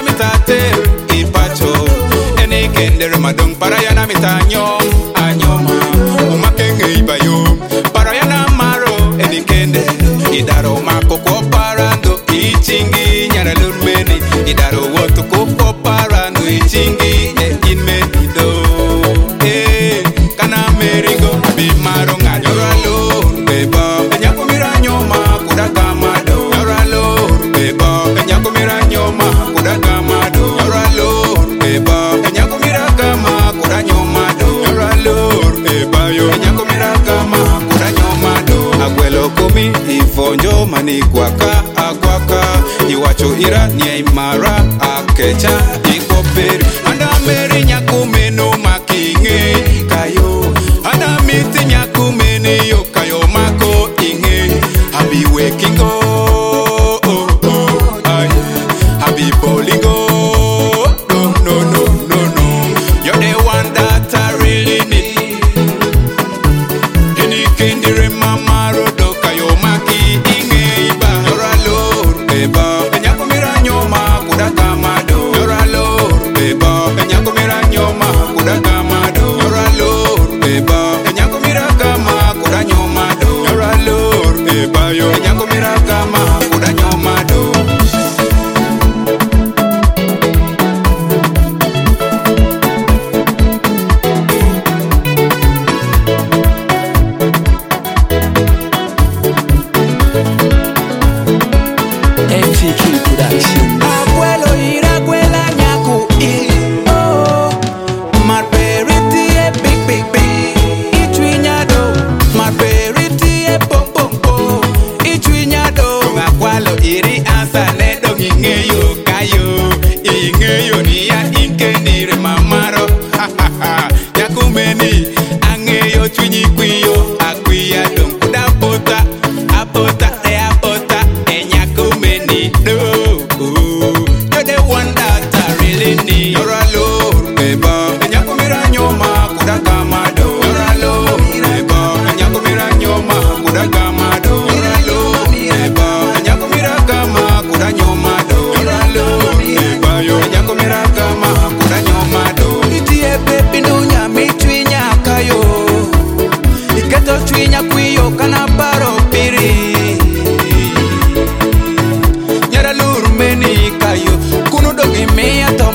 mitate ipacho eni kender madong para yana mitanyo anyoma umakenge ibayo para yana maro eni kende idaro makoko parando ichingi nyara lurmeni idaro woto koko parando ichingi inmeni do kana meringo bimaro nganyoro beba nyako miranyoma kudakamado yoralo beba nyako miranyoma kudakamado yoralo beba nyako mirakama kudanyomado yoralo beba yo nyako mirakama kudanyomado agwelo komi ifonjo mani kwaka akwaka iwacho ira ni imara akecha ikoperi anda meri nyako meno makinge kayo anda miti nyako meni yo kayo mako inge habi wekingo I be bowling no. You're the one that I really need. Any kindere mama rodo kayo maki inge iba. You're alone, beba. Enyako miranyoma kudakamado. You're alone, beba. Enyako miranyoma kudakamado. You're alone, beba. Enyako mirakama kudanyomado. You're alone, beba yo. Enyako mirakama kudanyomado. MTK Production. Abuelo irabuela nyaku oh marberiti e big itwinyado marberiti e pom itwinyado abuelo iri asane dong ingeyo kayo ingeyo ni ya inkenire mamaro nyakumeni angeyo twinyi kwiyo akwiya dong kudapota apota enyakumeni do you're the one that I really need. You're alone, beba. Enyakumiranyoma kudakamado. You're alone, beba. Enyakumiranyoma kudakamado. You're alone, beba. Enyakumirakama kudanyomado. You're alone, beba. Enyakumirakama kudanyomado. Itie baby nunya mitwinya kayo. Iketo twinya kwiyo kana paro piri. Nyara lurmeni kayo kuno dogi mea to